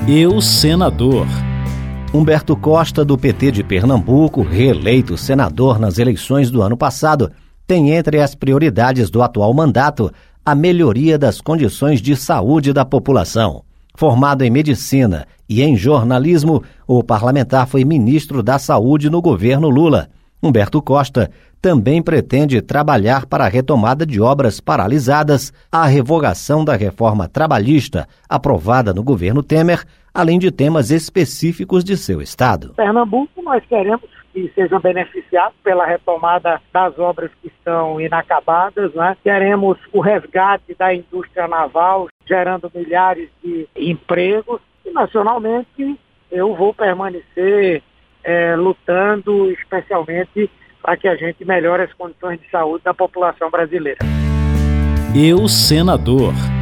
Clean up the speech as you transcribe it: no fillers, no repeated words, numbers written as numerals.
Eu, senador. Humberto Costa, do PT de Pernambuco, reeleito senador nas eleições do ano passado, tem entre as prioridades do atual mandato a melhoria das condições de saúde da população. Formado em medicina e em jornalismo, o parlamentar foi ministro da Saúde no governo Lula. Humberto Costa também pretende trabalhar para a retomada de obras paralisadas, a revogação da reforma trabalhista aprovada no governo Temer, além de temas específicos de seu estado. Pernambuco, nós queremos que seja beneficiado pela retomada das obras que estão inacabadas, né? Queremos o resgate da indústria naval, gerando milhares de empregos. E nacionalmente eu vou permanecer lutando especialmente para que a gente melhore as condições de saúde da população brasileira. Eu, senador.